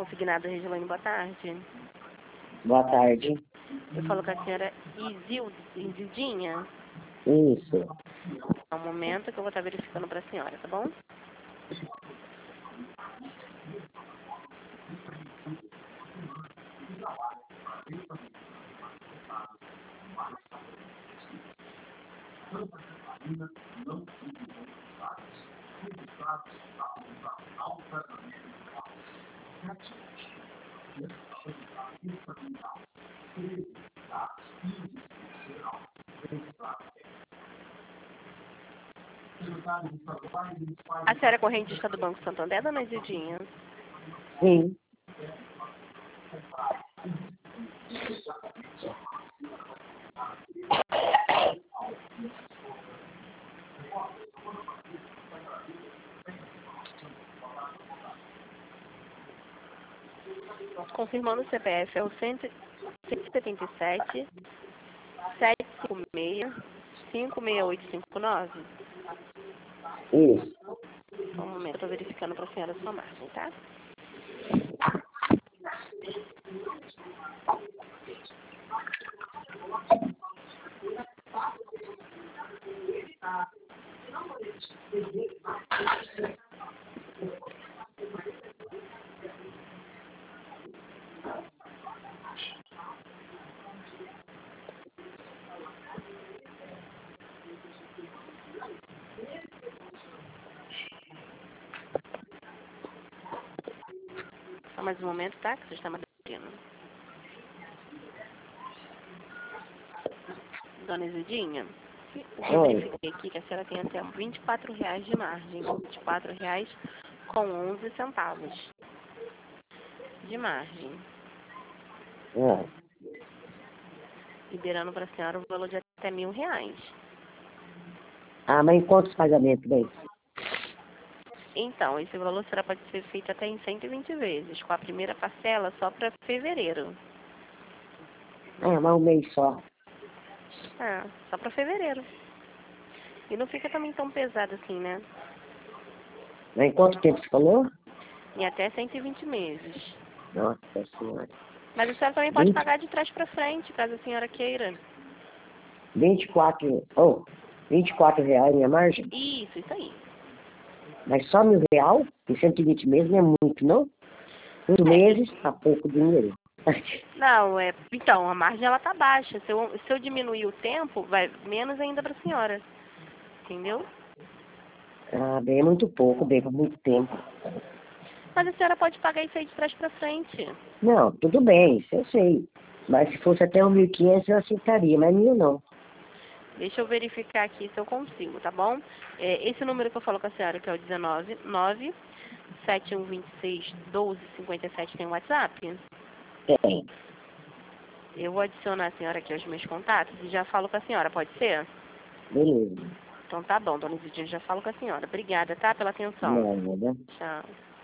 consignado, Regiane, boa tarde. Boa tarde. Eu falo com a senhora Isildinha. Isso. Um momento que eu vou estar verificando para a senhora, tá bom? A senhora é correntista do Banco Santander, dona Isildinha? Sim. Confirmando o CPF, é o 177 756 56859. Isso. Só um momento, estou verificando para a senhora a sua margem, tá? Só mais um momento, tá? Que você está matando. Dona Isildinha, eu verifiquei aqui que a senhora tem até R$ 24 de margem. R$ 24,11 de margem. Liberando para a senhora o valor de até R$ 1.000. Ah, mas em quantos pagamentos daí? Então, esse valor será pode ser feito até em 120 vezes, com a primeira parcela só para fevereiro. Ah, mas um mês só. Só para fevereiro. E não fica também tão pesado assim, né? Mas em quanto tempo você falou? Em até 120 meses. Nossa senhora. Mas a senhora também pode pagar de trás para frente, caso a senhora queira. 24 reais minha margem? Isso aí. Mas só R$ 1.000? E 120 meses não é muito, não? 8 meses, tá pouco dinheiro. Não, então, a margem ela tá baixa. Se eu diminuir o tempo, vai menos ainda para a senhora. Entendeu? Ah, bem, é muito pouco, bem, por muito tempo. Mas a senhora pode pagar isso aí de trás para frente. Não, tudo bem, isso eu sei. Mas se fosse até 1.500 eu aceitaria, mas 1.000 não. Deixa eu verificar aqui se eu consigo, tá bom? Esse número que eu falo com a senhora, que é o 19 9 7126 1257, tem WhatsApp? Tem. Eu vou adicionar a senhora aqui aos meus contatos e já falo com a senhora, pode ser? Beleza. Então tá bom, dona Isidinha, já falo com a senhora. Obrigada, tá, pela atenção. Nada. Tchau.